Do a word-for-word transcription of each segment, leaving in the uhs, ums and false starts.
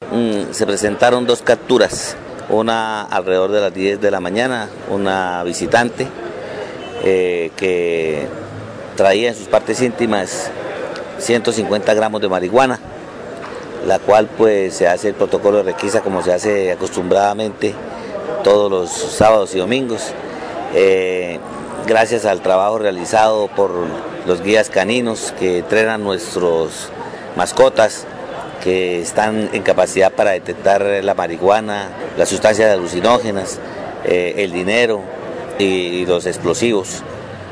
Mm, se presentaron dos capturas, una alrededor de las diez de la mañana, una visitante eh, que traía en sus partes íntimas ciento cincuenta gramos de marihuana, la cual pues se hace el protocolo de requisa como se hace acostumbradamente todos los sábados y domingos. Eh, gracias al trabajo realizado por los guías caninos que entrenan nuestros mascotas, que están en capacidad para detectar la marihuana, las sustancias alucinógenas, eh, el dinero y, y los explosivos.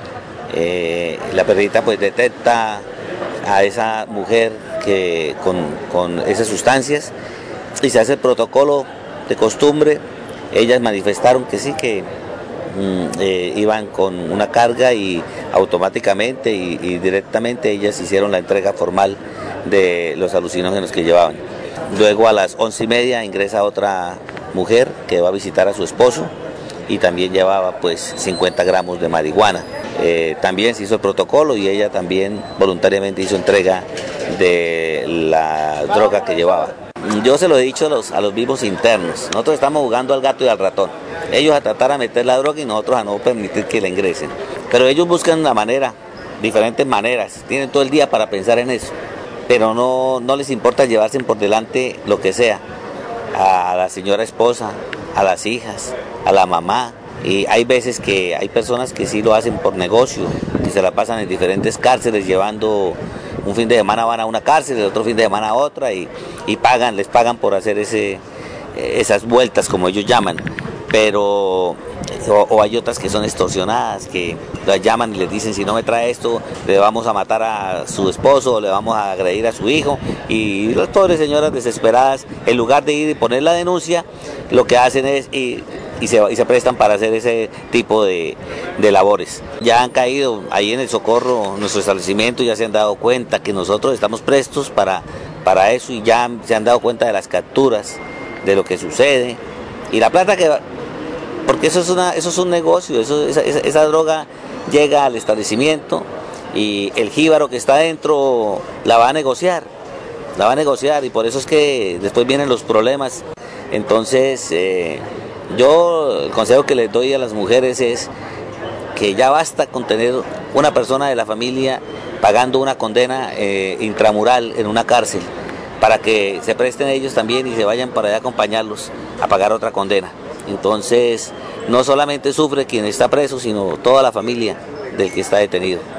Eh, la perrita pues detecta a esa mujer que con, con esas sustancias y se hace el protocolo de costumbre. Ellas manifestaron que sí, que mm, eh, iban con una carga y automáticamente y, y directamente ellas hicieron la entrega formal de los alucinógenos que llevaban. Luego a las once y media ingresa otra mujer que va a visitar a su esposo y también llevaba pues cincuenta gramos de marihuana. Eh, también se hizo el protocolo y ella también voluntariamente hizo entrega de la droga que llevaba. Yo se lo he dicho a los, a los vivos internos, nosotros estamos jugando al gato y al ratón, ellos a tratar de meter la droga y nosotros a no permitir que la ingresen, pero ellos buscan una manera, diferentes maneras, tienen todo el día para pensar en eso, pero no, no les importa llevarse por delante lo que sea, a la señora esposa, a las hijas, a la mamá. Y hay veces que hay personas que sí lo hacen por negocio, que se la pasan en diferentes cárceles llevando, un fin de semana van a una cárcel, el otro fin de semana a otra y, y pagan, les pagan por hacer ese, esas vueltas como ellos llaman, pero o, o hay otras que son extorsionadas, que las llaman y les dicen si no me trae esto le vamos a matar a su esposo o le vamos a agredir a su hijo, y las pobres señoras desesperadas en lugar de ir y poner la denuncia lo que hacen es ir Y se, y se prestan para hacer ese tipo de, de labores. Ya han caído ahí en el Socorro, nuestro establecimiento, ya se han dado cuenta que nosotros estamos prestos para, para eso y ya se han dado cuenta de las capturas, de lo que sucede y la plata que va, porque eso es, una, eso es un negocio, eso, esa, esa, esa droga llega al establecimiento y el jíbaro que está adentro la va a negociar, la va a negociar y por eso es que después vienen los problemas. Entonces, eh, yo el consejo que les doy a las mujeres es que ya basta con tener una persona de la familia pagando una condena eh, intramural en una cárcel, para que se presten ellos también y se vayan para allá a acompañarlos a pagar otra condena. Entonces, no solamente sufre quien está preso, sino toda la familia del que está detenido.